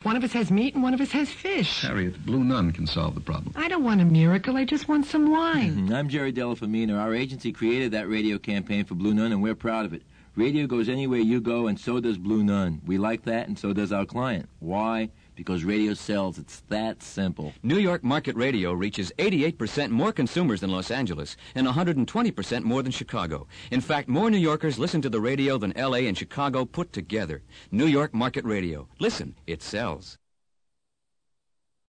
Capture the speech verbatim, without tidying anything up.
One of us has meat and one of us has fish. Harriet, Blue Nun can solve the problem. I don't want a miracle. I just want some wine. Mm-hmm. I'm Jerry Delafamina. Our agency created that radio campaign for Blue Nun, and we're proud of it. Radio goes anywhere you go, and so does Blue Nun. We like that, and so does our client. Why? Because radio sells. It's that simple. New York Market Radio reaches eighty-eight percent more consumers than Los Angeles and one hundred twenty percent more than Chicago. In fact, more New Yorkers listen to the radio than L A and Chicago put together. New York Market Radio. Listen, it sells.